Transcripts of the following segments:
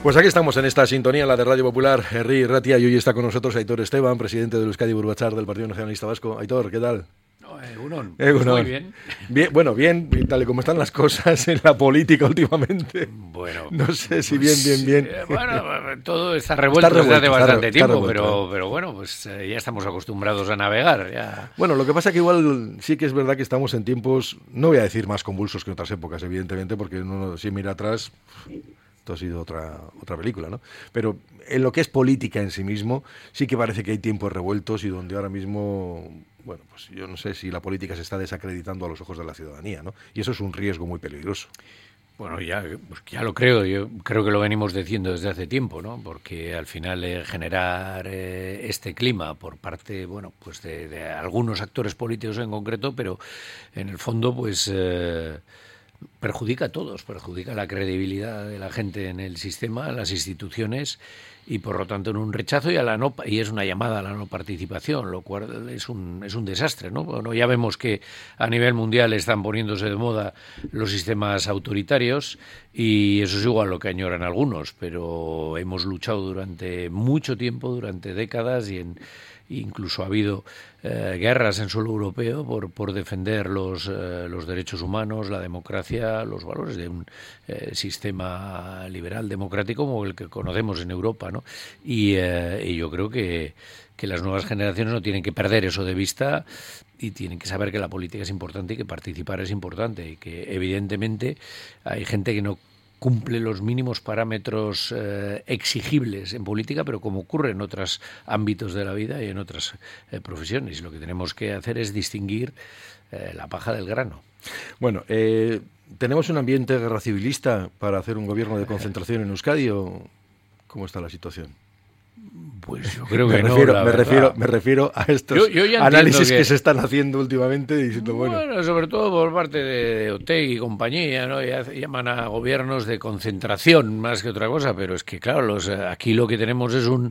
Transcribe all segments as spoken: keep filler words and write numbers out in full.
Pues aquí estamos en esta sintonía, la de Radio Popular, Herri Ratia, y hoy está con nosotros Aitor Esteban, presidente del Euskadi Burubatzar del Partido Nacionalista Vasco. Aitor, ¿qué tal? Egunon. Egunon. Muy bien. bien. Bueno, bien, tal y como están las cosas en la política últimamente. Bueno. No sé si bien, bien, bien. Eh, bueno, todo está revuelto, está revuelto desde hace bastante está tiempo, revuelto, pero, ¿eh? pero bueno, pues eh, ya estamos acostumbrados a navegar. Ya. Bueno, lo que pasa es que igual sí que es verdad que estamos en tiempos, no voy a decir más convulsos que en otras épocas, evidentemente, porque uno si mira atrás, esto ha sido otra, otra película, ¿no? Pero en lo que es política en sí mismo, sí que parece que hay tiempos revueltos y donde ahora mismo, bueno, pues yo no sé si la política se está desacreditando a los ojos de la ciudadanía, ¿no? Y eso es un riesgo muy peligroso. Bueno, ya, pues ya lo creo, yo creo que lo venimos diciendo desde hace tiempo, ¿no? Porque al final eh, generar eh, este clima por parte, bueno, pues de, de algunos actores políticos en concreto, pero en el fondo, pues eh, perjudica a todos, perjudica la credibilidad de la gente en el sistema, en las instituciones, y por lo tanto en un rechazo y a la no y es una llamada a la no participación, lo cual es un es un desastre, ¿no? Bueno, ya vemos que a nivel mundial están poniéndose de moda los sistemas autoritarios y eso es igual lo que añoran algunos, pero hemos luchado durante mucho tiempo, durante décadas, y en incluso ha habido eh, guerras en suelo europeo por, por defender los, eh, los derechos humanos, la democracia, los valores de un eh, sistema liberal democrático como el que conocemos en Europa, ¿no? Y, eh, y yo creo que, que las nuevas generaciones no tienen que perder eso de vista y tienen que saber que la política es importante y que participar es importante y que evidentemente hay gente que no cumple los mínimos parámetros eh, exigibles en política, pero como ocurre en otros ámbitos de la vida y en otras eh, profesiones. Lo que tenemos que hacer es distinguir eh, la paja del grano. Bueno, eh, ¿tenemos un ambiente guerra civilista para hacer un gobierno de concentración en Euskadi o cómo está la situación? Pues yo creo que me no, refiero, la me verdad. refiero, me refiero a estos yo, yo análisis que... que se están haciendo últimamente diciendo, bueno... Bueno, sobre todo por parte de Otegi y compañía, ¿no? Ya llaman a gobiernos de concentración más que otra cosa, pero es que, claro, los, aquí lo que tenemos es un,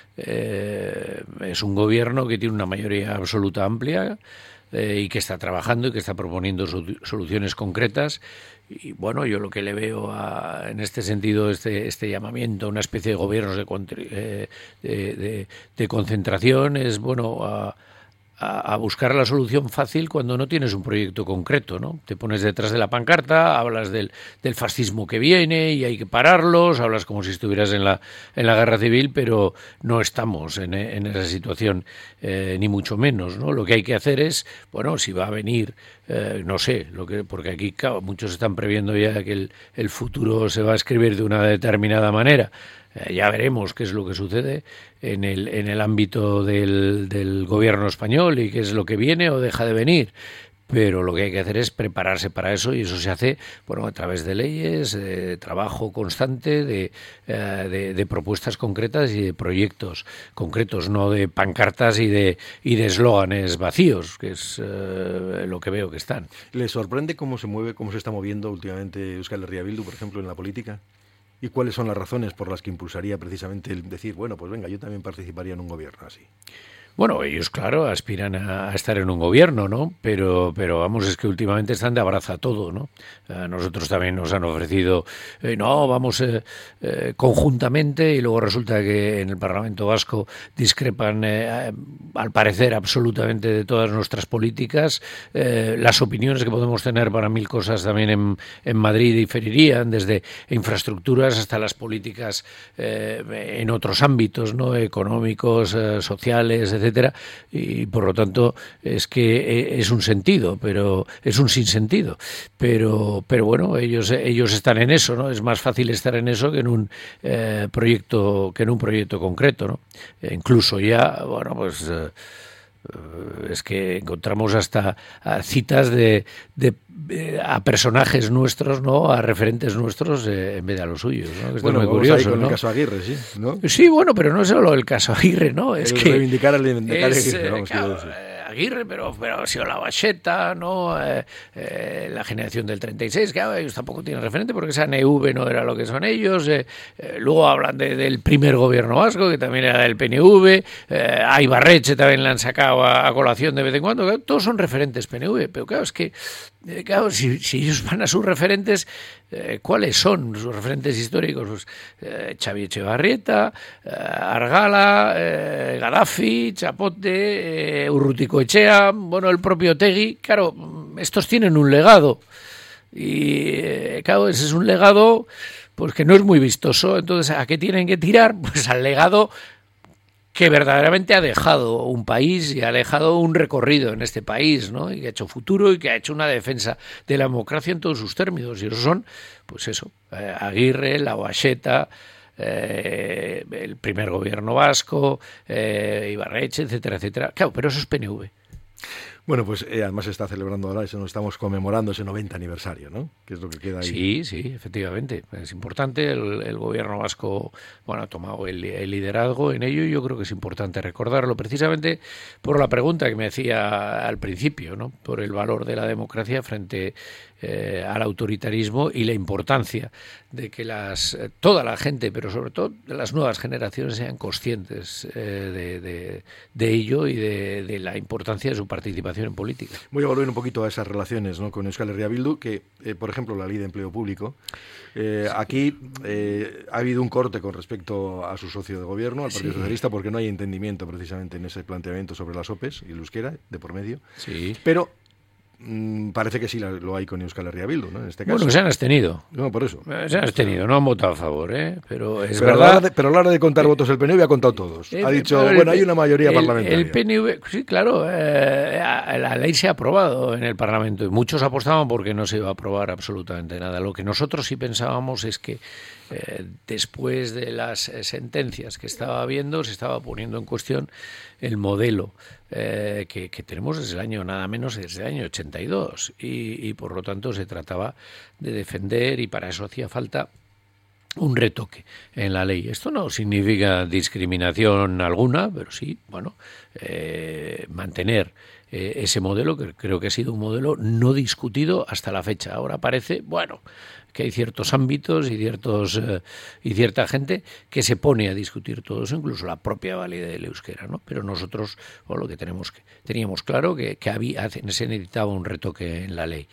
eh, es un gobierno que tiene una mayoría absoluta amplia eh, y que está trabajando y que está proponiendo so- soluciones concretas. Y bueno, yo lo que le veo a, en este sentido, este, este llamamiento a una especie de gobiernos de, eh, de, de, de concentración es, bueno, a, a, a buscar la solución fácil cuando no tienes un proyecto concreto, ¿no? Te pones detrás de la pancarta, hablas del, del fascismo que viene y hay que pararlos, hablas como si estuvieras en la, en la guerra civil, pero no estamos en, en esa situación, eh, ni mucho menos, ¿no? Lo que hay que hacer es, bueno, si va a venir... Eh, no sé, lo que porque aquí claro, muchos están previendo ya que el, el futuro se va a escribir de una determinada manera. Eh, ya veremos qué es lo que sucede en el, en el ámbito del, del gobierno español y qué es lo que viene o deja de venir. Pero lo que hay que hacer es prepararse para eso y eso se hace, bueno, a través de leyes, de trabajo constante, de, eh, de, de propuestas concretas y de proyectos concretos, no de pancartas y de y de eslóganes vacíos, que es eh, lo que veo que están. ¿Le sorprende cómo se mueve, cómo se está moviendo últimamente Euskal Herria Bildu, por ejemplo, en la política? ¿Y cuáles son las razones por las que impulsaría precisamente el decir, bueno, pues venga, yo también participaría en un gobierno así? Bueno, ellos, claro, aspiran a, a estar en un gobierno, ¿no? Pero, pero vamos, es que últimamente están de abraza todo, ¿no? A nosotros también nos han ofrecido, eh, no, vamos eh, eh, conjuntamente, y luego resulta que en el Parlamento Vasco discrepan, eh, al parecer, absolutamente de todas nuestras políticas. Eh, las opiniones que podemos tener para mil cosas también en, en Madrid diferirían, desde infraestructuras hasta las políticas eh, en otros ámbitos, ¿no? Económicos, eh, sociales, etcétera. etcétera, y por lo tanto es que es un sentido, pero es un sinsentido, pero pero bueno, ellos ellos están en eso, ¿no? Es más fácil estar en eso que en un eh, proyecto que en un proyecto concreto, ¿no? E incluso ya, bueno, pues eh, es que encontramos hasta citas de, de, de a personajes nuestros, ¿no? A referentes nuestros eh, en vez de a los suyos, ¿no? Que bueno, es muy vamos curioso, ahí con ¿no? El caso Aguirre, sí, ¿no? Sí, bueno, pero no es solo el caso Aguirre, ¿no? Es el que reivindicar al reivindicar es, Aguirre, vamos, claro, quiero decir. Aguirre, pero, pero ha sido la Bacheta, ¿no? Eh, eh, la generación del treinta y seis, que ah, ellos tampoco tienen referente porque esa N V no era lo que son ellos. Eh, eh, luego hablan de, del primer gobierno vasco, que también era del P N V. Eh, a Ibarretxe también le han sacado a, a colación de vez en cuando. Claro, todos son referentes P N V, pero claro, es que eh, claro, si, si ellos van a sus referentes, eh, ¿cuáles son sus referentes históricos? Pues, eh, Xavi Etxebarrieta, eh, Argala, eh, Gaddafi, Chapote, eh, Urrutikoetxea, bueno, el propio Otegi. Claro, estos tienen un legado y eh, claro, ese es un legado pues que no es muy vistoso. Entonces, ¿a qué tienen que tirar? Pues al legado que verdaderamente ha dejado un país y ha dejado un recorrido en este país, ¿no? Y que ha hecho futuro y que ha hecho una defensa de la democracia en todos sus términos. Y esos son, pues eso, eh, Aguirre, la Bacheta, eh, el primer gobierno vasco, eh, Ibarretxe, etcétera, etcétera. Claro, pero eso es P N V. Bueno, pues eh, además se está celebrando ahora, eso, nos estamos conmemorando ese noventa aniversario, ¿no? Que es lo que queda ahí. Sí, sí, efectivamente. Es importante. El, el gobierno vasco, bueno, ha tomado el, el liderazgo en ello y yo creo que es importante recordarlo, precisamente por la pregunta que me hacía al principio, ¿no? Por el valor de la democracia frente eh, al autoritarismo y la importancia de que las toda la gente, pero sobre todo las nuevas generaciones, sean conscientes eh, de, de, de ello y de, de la importancia de su participación en política. Voy a volver un poquito a esas relaciones, ¿no?, con Euskal Herria Bildu, que, eh, por ejemplo, la ley de empleo público, eh, sí. aquí eh, ha habido un corte con respecto a su socio de gobierno, al Partido sí. Socialista, porque no hay entendimiento precisamente en ese planteamiento sobre las O P E s y el euskera, de por medio. Sí. Pero mm, parece que sí lo hay con Euskal Herria Bildu, ¿no?, en este caso. Bueno, se han abstenido. No, por eso. Se han abstenido, no han votado a favor, ¿eh? Pero es pero verdad... A la hora de, pero a la hora de contar eh, votos el P N V ha contado todos. Eh, ha dicho, el, bueno, hay una mayoría el, parlamentaria. El P N V, sí, claro, eh, la ley se ha aprobado en el Parlamento y muchos apostaban porque no se iba a aprobar absolutamente nada. Lo que nosotros sí pensábamos es que eh, después de las eh, sentencias que estaba habiendo, se estaba poniendo en cuestión el modelo eh, que, que tenemos desde el año, nada menos desde el año ochenta y dos, y, y por lo tanto se trataba de defender, y para eso hacía falta un retoque en la ley. Esto no significa discriminación alguna, pero sí, bueno, eh, mantener eh, ese modelo, que creo que ha sido un modelo no discutido hasta la fecha. Ahora parece, bueno, que hay ciertos ámbitos y ciertos eh, y cierta gente que se pone a discutir todo eso, incluso la propia validez del euskera, ¿no? Pero nosotros, bueno, lo que tenemos que teníamos claro que, que había, se necesitaba un retoque en la ley.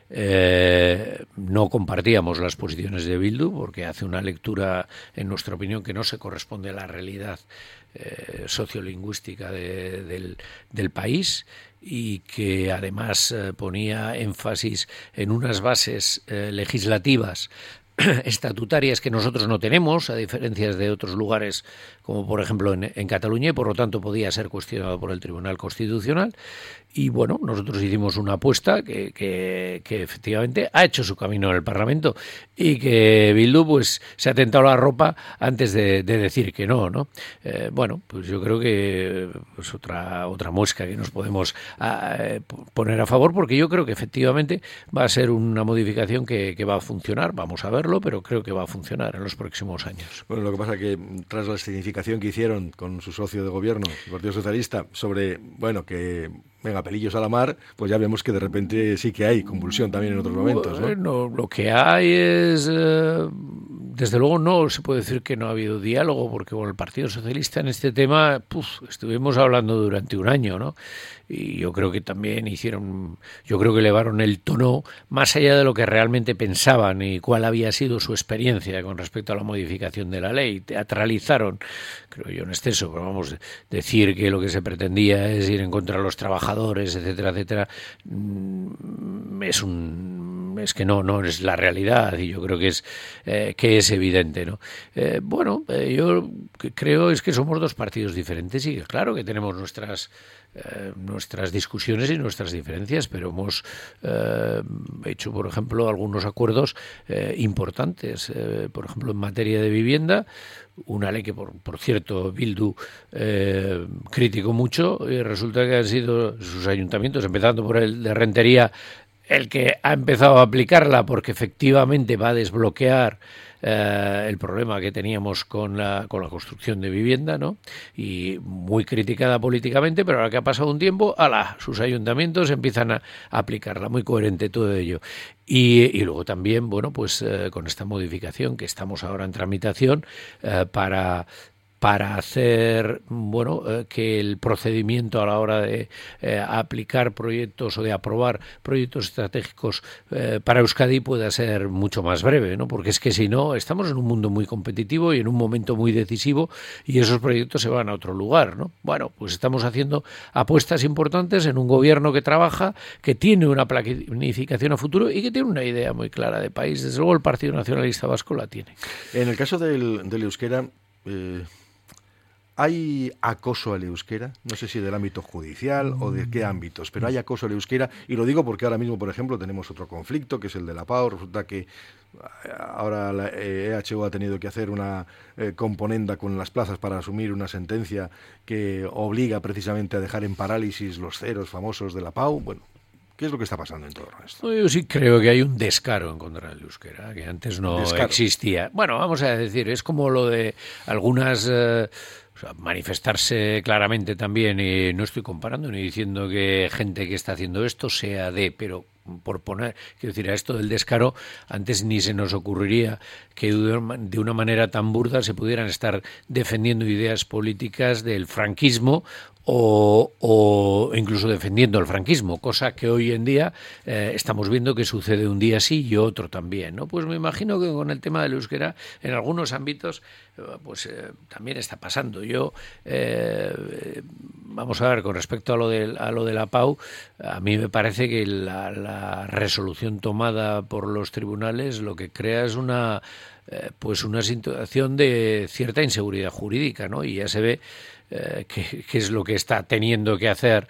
Eh, no compartíamos las posiciones de Bildu porque hace una lectura, en nuestra opinión, que no se corresponde a la realidad eh, sociolingüística de, del, del país, y que además eh, ponía énfasis en unas bases eh, legislativas estatutarias que nosotros no tenemos, a diferencia de otros lugares como por ejemplo en, en Cataluña, y por lo tanto podía ser cuestionado por el Tribunal Constitucional. Y bueno, nosotros hicimos una apuesta que, que, que efectivamente ha hecho su camino en el Parlamento, y que Bildu pues se ha tentado la ropa antes de, de decir que no, ¿no? Eh, bueno, pues yo creo que pues otra otra muesca que nos podemos a, a, poner a favor, porque yo creo que efectivamente va a ser una modificación que, que va a funcionar. Vamos a verlo, pero creo que va a funcionar en los próximos años. Bueno, lo que pasa es que tras la significación que hicieron con su socio de gobierno, el Partido Socialista, sobre, bueno, que venga, pelillos a la mar, pues ya vemos que de repente sí que hay convulsión también en otros momentos, ¿no? Bueno, lo que hay es, eh, desde luego no se puede decir que no ha habido diálogo, porque con el Partido Socialista en este tema puf, estuvimos hablando durante un año, ¿no? Y yo creo que también hicieron, yo creo que elevaron el tono más allá de lo que realmente pensaban y cuál había sido su experiencia con respecto a la modificación de la ley. Teatralizaron, creo yo en exceso, pero vamos, decir que lo que se pretendía es ir en contra de los trabajadores, etcétera, etcétera, es un es que no no es la realidad, y yo creo que es eh, que es evidente, ¿no? Eh, bueno, eh, yo creo es que somos dos partidos diferentes, y claro que tenemos nuestras Eh, nuestras discusiones y nuestras diferencias, pero hemos eh, hecho, por ejemplo, algunos acuerdos eh, importantes, eh, por ejemplo, en materia de vivienda, una ley que, por, por cierto, Bildu eh, criticó mucho, y resulta que han sido sus ayuntamientos, empezando por el de Rentería, el que ha empezado a aplicarla, porque efectivamente va a desbloquear eh, el problema que teníamos con la, con la construcción de vivienda, ¿no? Y muy criticada políticamente, pero ahora que ha pasado un tiempo, ¡ala!, sus ayuntamientos empiezan a, a aplicarla, muy coherente todo ello. Y, y luego también, bueno, pues eh, con esta modificación que estamos ahora en tramitación eh, para... para hacer, bueno, eh, que el procedimiento a la hora de eh, aplicar proyectos o de aprobar proyectos estratégicos eh, para Euskadi pueda ser mucho más breve, ¿no? Porque es que si no, estamos en un mundo muy competitivo y en un momento muy decisivo y esos proyectos se van a otro lugar, ¿no? Bueno, pues estamos haciendo apuestas importantes en un gobierno que trabaja, que tiene una planificación a futuro y que tiene una idea muy clara de país. Desde luego el Partido Nacionalista Vasco la tiene. En el caso del, del euskera... Eh... ¿Hay acoso al euskera? No sé si del ámbito judicial o de qué ámbitos, pero hay acoso al euskera, y lo digo porque ahora mismo, por ejemplo, tenemos otro conflicto, que es el de la PAO. Resulta que ahora la E H U ha tenido que hacer una eh, componenda con las plazas para asumir una sentencia que obliga precisamente a dejar en parálisis los ceros famosos de la PAO. Bueno, ¿qué es lo que está pasando en todo esto? Yo sí creo que hay un descaro en contra del euskera, que antes no descaro. existía. Bueno, vamos a decir, es como lo de algunas... Eh, O sea, manifestarse claramente también, y no estoy comparando ni diciendo que gente que está haciendo esto sea de, pero por poner, quiero decir, a esto del descaro, antes ni se nos ocurriría que de una manera tan burda se pudieran estar defendiendo ideas políticas del franquismo o, o incluso defendiendo el franquismo, cosa que hoy en día eh, estamos viendo que sucede un día sí y otro también, ¿no? Pues me imagino que con el tema del euskera, en algunos ámbitos, eh, pues eh, también está pasando. Yo, eh, vamos a ver, con respecto a lo de, a lo de la PAU, a mí me parece que la, la resolución tomada por los tribunales lo que crea es una, eh, pues una situación de cierta inseguridad jurídica, ¿no? Y ya se ve Eh, qué, qué es lo que está teniendo que hacer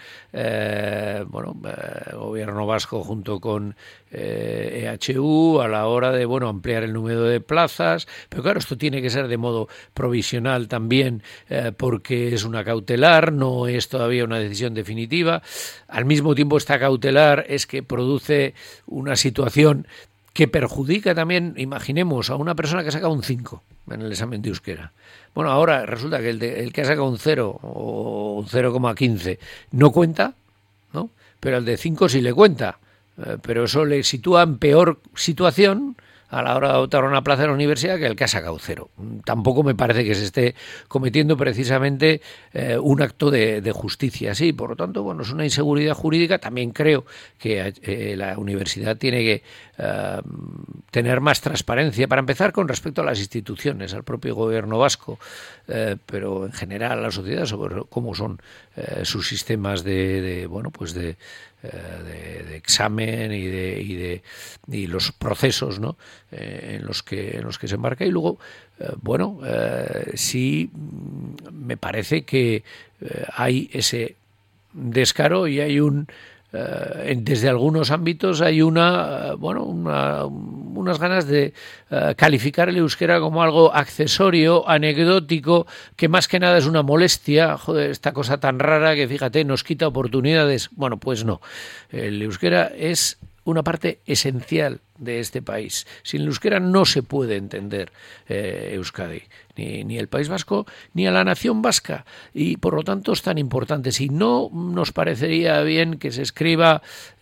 eh, bueno, eh, el gobierno vasco junto con eh, E H U a la hora de, bueno, ampliar el número de plazas, pero claro, esto tiene que ser de modo provisional también, eh, porque es una cautelar, no es todavía una decisión definitiva. Al mismo tiempo, esta cautelar es que produce una situación que perjudica también, imaginemos, a una persona que saca un cinco en el examen de euskera. Bueno, ahora resulta que el, de, el que ha sacado un cero o un cero coma quince no cuenta, ¿no? Pero el de cinco sí le cuenta. Eh, pero eso le sitúa en peor situación a la hora de optar a una plaza en la universidad que el que ha sacado cero. Tampoco me parece que se esté cometiendo precisamente eh, un acto de, de justicia así. Por lo tanto, bueno, es una inseguridad jurídica. También creo que eh, la universidad tiene que eh, tener más transparencia, para empezar, con respecto a las instituciones, al propio gobierno vasco, eh, pero en general a la sociedad, sobre cómo son eh, sus sistemas de, de bueno, pues de De, de examen y de, y de y los procesos, ¿no? eh, en los que en los que se embarca. Y luego eh, bueno eh, sí me parece que eh, hay ese descaro y hay un eh, desde algunos ámbitos hay una bueno una, unas ganas de uh, calificar el euskera como algo accesorio, anecdótico, que más que nada es una molestia. Joder, esta cosa tan rara que, fíjate, nos quita oportunidades. Bueno, pues no. El euskera es una parte esencial de este país. Sin el euskera no se puede entender eh, Euskadi, ni, ni el País Vasco, ni a la nación vasca, y por lo tanto es tan importante. Si no, nos parecería bien que se escriba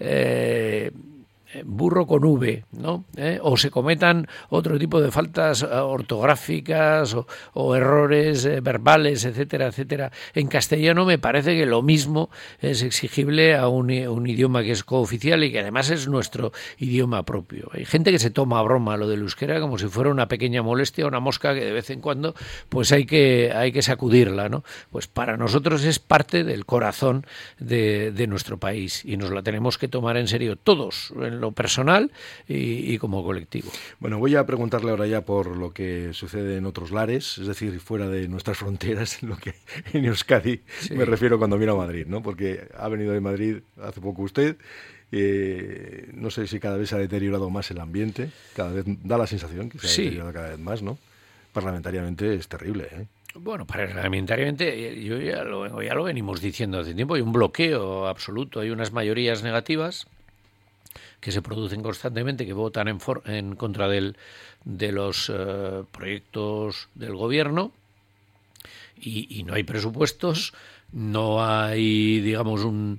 eh, burro con V, ¿no? ¿Eh? O se cometan otro tipo de faltas ortográficas o, o errores eh, verbales, etcétera, etcétera. En castellano me parece que lo mismo es exigible a un, un idioma que es cooficial y que además es nuestro idioma propio. Hay gente que se toma a broma lo del euskera como si fuera una pequeña molestia, una mosca que de vez en cuando pues hay que, hay que sacudirla, ¿no? Pues para nosotros es parte del corazón de, de nuestro país y nos la tenemos que tomar en serio todos, en lo personal y, y como colectivo. Bueno, voy a preguntarle ahora ya por lo que sucede en otros lares, es decir, fuera de nuestras fronteras, en lo que en Euskadi, sí. Me refiero cuando miro a Madrid, ¿no? Porque ha venido de Madrid hace poco usted. Eh, no sé si cada vez se ha deteriorado más el ambiente, cada vez da la sensación que se ha sí. deteriorado cada vez más, ¿no? Parlamentariamente es terrible, ¿eh? Bueno, parlamentariamente, yo ya lo, ya lo venimos diciendo hace tiempo, hay un bloqueo absoluto, hay unas mayorías negativas que se producen constantemente, que votan en, for, en contra del, de los uh, proyectos del gobierno, y, y no hay presupuestos, no hay, digamos, un,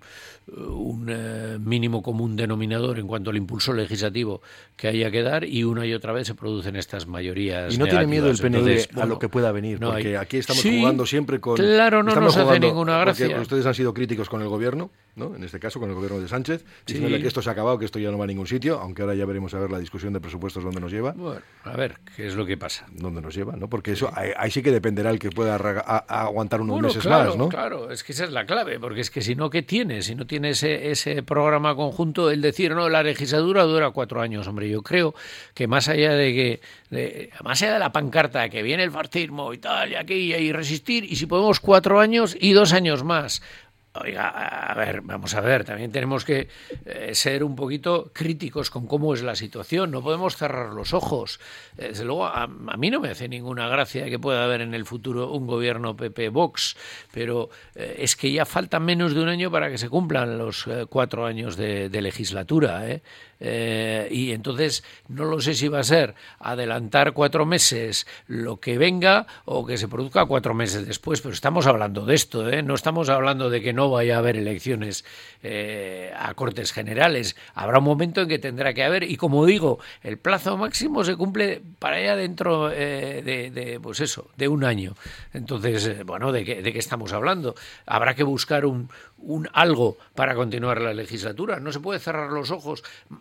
un eh, mínimo común denominador en cuanto al impulso legislativo que haya que dar, y una y otra vez se producen estas mayorías. Y no negativas. tiene miedo el P N V Entonces, a bueno, lo que pueda venir, no porque hay... aquí estamos sí, jugando siempre con... Claro, no nos hace ninguna gracia. Porque ustedes han sido críticos con el gobierno, ¿no? En este caso con el gobierno de Sánchez, diciéndole sí. que esto se ha acabado, que esto ya no va a ningún sitio, aunque ahora ya veremos a ver la discusión de presupuestos dónde nos lleva. Bueno, a ver, ¿qué es lo que pasa? ¿Dónde nos lleva? ¿No? Porque eso ahí, ahí sí que dependerá el que pueda a, a aguantar unos bueno, meses claro, más, ¿no? Claro, es que esa es la clave, porque es que si no, ¿qué tiene? Si no tiene ese, ese programa conjunto, el decir, no, la legislatura dura cuatro años, hombre, yo creo que más allá de que, de, más allá de la pancarta, que viene el fascismo y tal, y aquí, y resistir, y si podemos cuatro años y dos años más. Oiga, a ver, vamos a ver, también tenemos que eh, ser un poquito críticos con cómo es la situación, no podemos cerrar los ojos. Desde luego, a, a mí no me hace ninguna gracia que pueda haber en el futuro un gobierno P P-Vox, pero eh, es que ya falta menos de un año para que se cumplan los eh, cuatro años de, de legislatura, ¿eh? Eh, y entonces no lo sé si va a ser adelantar cuatro meses lo que venga o que se produzca cuatro meses después, pero estamos hablando de esto, ¿eh? No estamos hablando de que no vaya a haber elecciones eh, a Cortes Generales. Habrá un momento en que tendrá que haber, y como digo, el plazo máximo se cumple para allá dentro eh, de, de, pues eso, de un año. Entonces, eh, bueno, ¿de qué, de qué estamos hablando? Habrá que buscar un, un algo para continuar la legislatura. No se puede cerrar los ojos.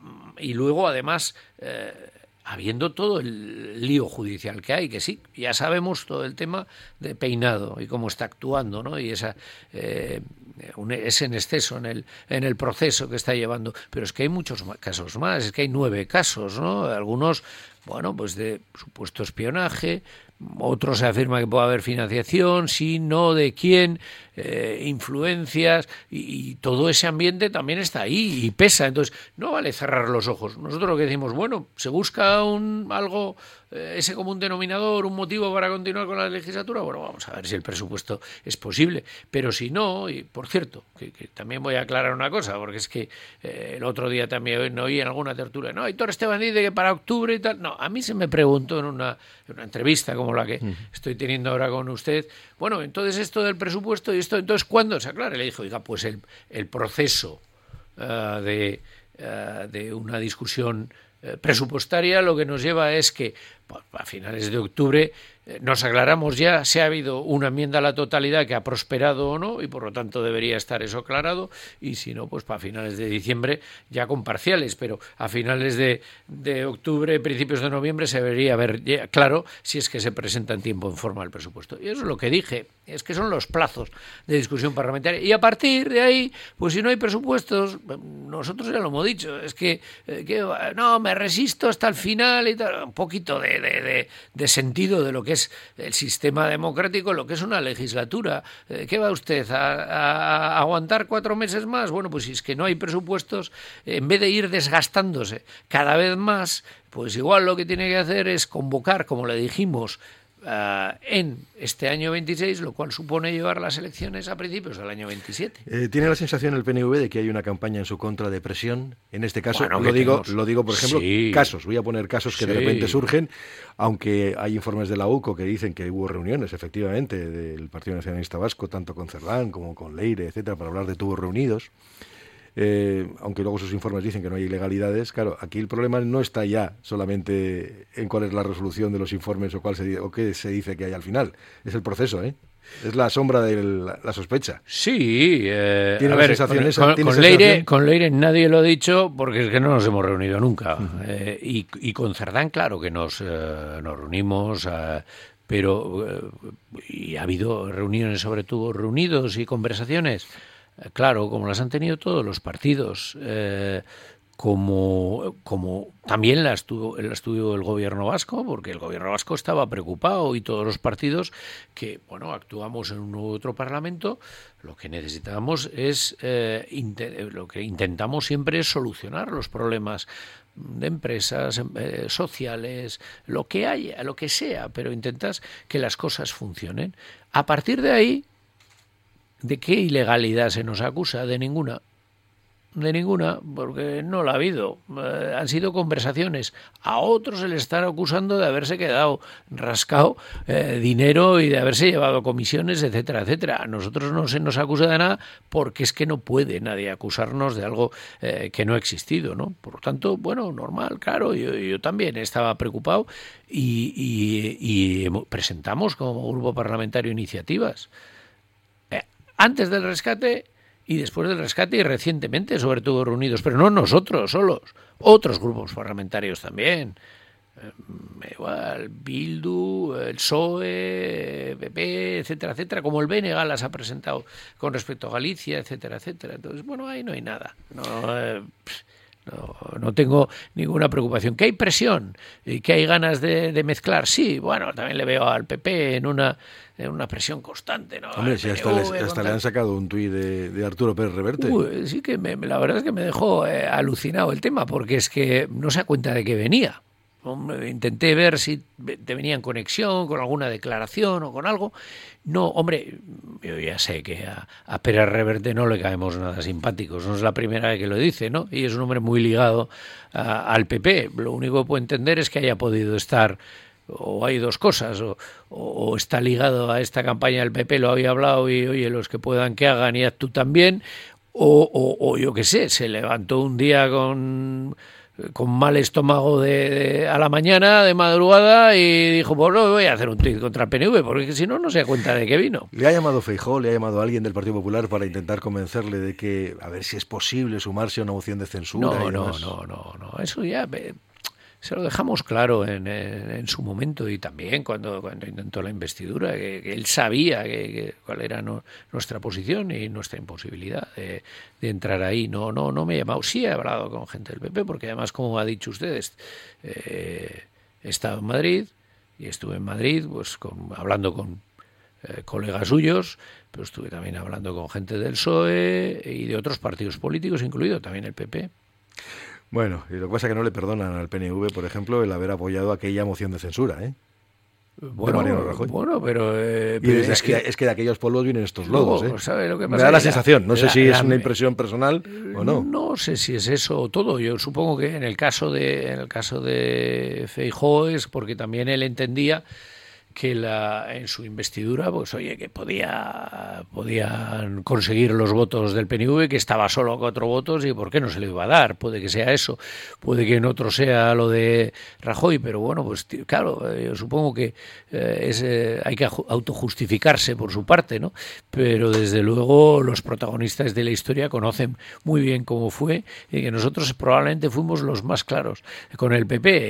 Y luego, además, eh, habiendo todo el lío judicial que hay, que sí, ya sabemos todo el tema de Peinado y cómo está actuando, ¿no? Y esa eh, un, ese en exceso en el en el proceso que está llevando. Pero es que hay muchos casos más, es que hay nueve casos, ¿no? Algunos, bueno, pues de supuesto espionaje, otros se afirma que puede haber financiación, sí, no, de quién, eh, influencias, y, y todo ese ambiente también está ahí y pesa. Entonces, no vale cerrar los ojos. Nosotros lo que decimos, bueno, se busca un algo, eh, ese común denominador, un motivo para continuar con la legislatura. Bueno, vamos a ver si el presupuesto es posible. Pero si no, y por cierto, que, que también voy a aclarar una cosa, porque es que eh, el otro día también oí en alguna tertulia, no, Aitor Esteban dice que para octubre y tal. No, a mí se me preguntó en una, en una entrevista como la que uh-huh. estoy teniendo ahora con usted, bueno, entonces esto del presupuesto y esto, entonces ¿cuándo se aclara? Le dijo, oiga, pues el, el proceso uh, de, uh, de una discusión uh, presupuestaria lo que nos lleva es que pues, a finales de octubre eh, nos aclaramos ya si ha habido una enmienda a la totalidad que ha prosperado o no, y por lo tanto debería estar eso aclarado, y si no, pues para finales de diciembre ya con parciales, pero a finales de, de octubre, principios de noviembre se debería ver ya claro si es que se presenta en tiempo en forma el presupuesto. Y eso es lo que dije, es que son los plazos de discusión parlamentaria, y a partir de ahí, pues si no hay presupuestos, nosotros ya lo hemos dicho, es que, eh, que no, me resisto hasta el final y tal, un poquito de, de, de, de sentido de lo que es el sistema democrático, lo que es una legislatura. ¿Qué va usted a, a, a aguantar cuatro meses más? Bueno, pues si es que no hay presupuestos, en vez de ir desgastándose cada vez más, pues igual lo que tiene que hacer es convocar, como le dijimos, Uh, en este año veintiséis, lo cual supone llevar las elecciones a principios del año veintisiete. Eh, ¿Tiene la sensación el P N V de que hay una campaña en su contra de presión? En este caso, bueno, lo digo, tenemos... lo digo, por ejemplo, sí. casos. Voy a poner casos que sí. de repente surgen, aunque hay informes de la U C O que dicen que hubo reuniones, efectivamente, del Partido Nacionalista Vasco, tanto con Cerdán como con Leire, etcétera, para hablar de tubos reunidos. Eh, aunque luego sus informes dicen que no hay ilegalidades. Claro, aquí el problema no está ya solamente en cuál es la resolución de los informes o cuál se, o qué se dice que hay al final, es el proceso, ¿eh? Es la sombra de la, la sospecha. Sí, eh, ¿Tiene a la ver, sensación con, esa? con, ¿Tiene con, Leire, con Leire nadie lo ha dicho porque es que no nos hemos reunido nunca. Uh-huh. eh, y, y con Cerdán, claro que nos, eh, nos reunimos, eh, pero eh, y ha habido reuniones, sobre todo reunidos y conversaciones. Claro, como las han tenido todos los partidos, eh, como, como también las tuvo, las tuvo el gobierno vasco, porque el gobierno vasco estaba preocupado y todos los partidos que, bueno, actuamos en un otro parlamento, lo que necesitamos es, eh, inte- lo que intentamos siempre es solucionar los problemas de empresas, eh, sociales, lo que haya, lo que sea, pero intentas que las cosas funcionen. A partir de ahí, ¿de qué ilegalidad se nos acusa? De ninguna. de ninguna, porque no la ha habido. Eh, han sido conversaciones. A otros se les están acusando de haberse quedado rascado eh, dinero y de haberse llevado comisiones, etcétera, etcétera. A nosotros no se nos acusa de nada porque es que no puede nadie acusarnos de algo eh, que no ha existido, ¿no? Por lo tanto, bueno, normal, claro, yo, yo también estaba preocupado y, y, y presentamos como grupo parlamentario iniciativas. Eh, antes del rescate y después del rescate y recientemente, sobre todo reunidos, pero no nosotros solos, otros grupos parlamentarios también. Eh, igual, Bildu, el P S O E, P P, etcétera, etcétera, como el B N G las ha presentado con respecto a Galicia, etcétera, etcétera. Entonces, bueno, ahí no hay nada. No, eh, No, no tengo ninguna preocupación. ¿Que hay presión y que hay ganas de, de mezclar? Sí, bueno, también le veo al P P en una, en una presión constante, ¿no? Hombre, si hasta, les, hasta le han sacado un tuit de, de Arturo Pérez Reverte. Uy, sí que me, la verdad es que me dejó eh, alucinado el tema, porque es que no se da cuenta de que venía. Hombre, intenté ver si te venía en conexión con alguna declaración o con algo. No, hombre, yo ya sé que a, a Pérez Reverte no le caemos nada simpáticos. No es la primera vez que lo dice, ¿no? Y es un hombre muy ligado a, al P P. Lo único que puedo entender es que haya podido estar, o hay dos cosas, o, o está ligado a esta campaña del P P, lo había hablado y, oye, los que puedan que hagan y haz tú también, o, o, o yo qué sé, se levantó un día con... con mal estómago de, de, a la mañana, de madrugada, y dijo, pues no, voy a hacer un tuit contra el P N V, porque si no, no se da cuenta de que vino. ¿Le ha llamado Feijóo, le ha llamado a alguien del Partido Popular para intentar convencerle de que, a ver si es posible sumarse a una moción de censura? No, y no, demás? no, no, no, eso ya... Eh, se lo dejamos claro en, en, en su momento y también cuando, cuando intentó la investidura, que, que él sabía que, que cuál era no, nuestra posición y nuestra imposibilidad de, de entrar ahí. No, no, no me he llamado. Sí he hablado con gente del P P, porque además, como ha dicho ustedes, eh, he estado en Madrid y estuve en Madrid pues con, hablando con eh, colegas suyos, pero estuve también hablando con gente del P S O E y de otros partidos políticos, incluido también el P P. Bueno, y lo que pasa es que no le perdonan al P N V, por ejemplo, el haber apoyado aquella moción de censura, ¿eh? Bueno, bueno, pero, eh, pero es, es, que, que, es que de aquellos polvos vienen estos lodos, no, ¿eh? ¿sabe lo que pasa? Me da la la, sensación, no la, sé si la, es una la, impresión personal o no. No sé si es eso o todo. Yo supongo que en el caso de, en el caso de Feijóo es porque también él entendía que la, en su investidura, pues oye, que podía podían conseguir los votos del P N V, que estaba solo a cuatro votos, y por qué no se le iba a dar. Puede que sea eso, puede que en otro sea lo de Rajoy, pero bueno, pues claro, yo supongo que eh, es, eh, hay que autojustificarse por su parte, ¿no? Pero desde luego los protagonistas de la historia conocen muy bien cómo fue, y que nosotros probablemente fuimos los más claros con el P P,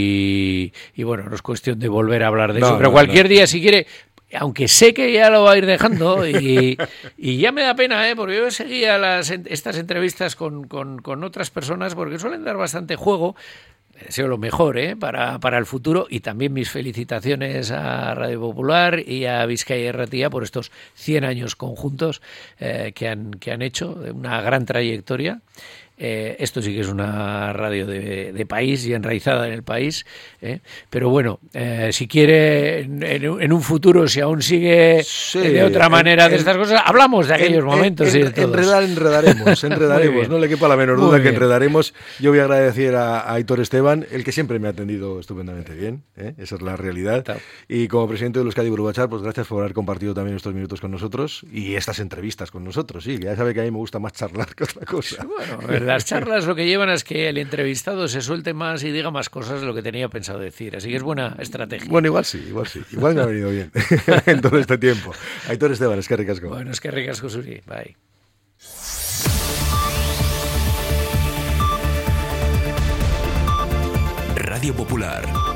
y, y bueno, no es cuestión de volver a hablar de no, eso, pero no, cualquier no. día, si quiere, aunque sé que ya lo va a ir dejando, y, y ya me da pena, ¿eh? Porque yo seguía las, estas entrevistas con, con, con otras personas, porque suelen dar bastante juego. Deseo lo mejor, ¿eh? para, para el futuro, y también mis felicitaciones a Radio Popular y a Vizcaya y Ratia por estos cien años conjuntos eh, que, han, que han hecho, una gran trayectoria. Eh, esto sí que es una radio de, de país y enraizada en el país, ¿eh? Pero bueno, eh, si quiere en, en un futuro, si aún sigue sí, de otra manera en, de estas cosas, hablamos de aquellos en, momentos. En, y de todos. Enredar, enredaremos, enredaremos, no le quepa la menor duda que enredaremos. Yo voy a agradecer a, a Aitor Esteban, el que siempre me ha atendido estupendamente bien, ¿eh? Esa es la realidad. Tal. Y como presidente de Euskadi Burubatzar, pues gracias por haber compartido también estos minutos con nosotros y estas entrevistas con nosotros. Sí, que ya sabe que a mí me gusta más charlar que otra cosa. Bueno, las charlas lo que llevan es que el entrevistado se suelte más y diga más cosas de lo que tenía pensado decir. Así que es buena estrategia. Bueno, igual sí, igual sí. Igual me ha venido bien en todo este tiempo. Aitor Esteban, es que ricasco. Bueno, es que ricasco, Suri. Bye. Radio Popular.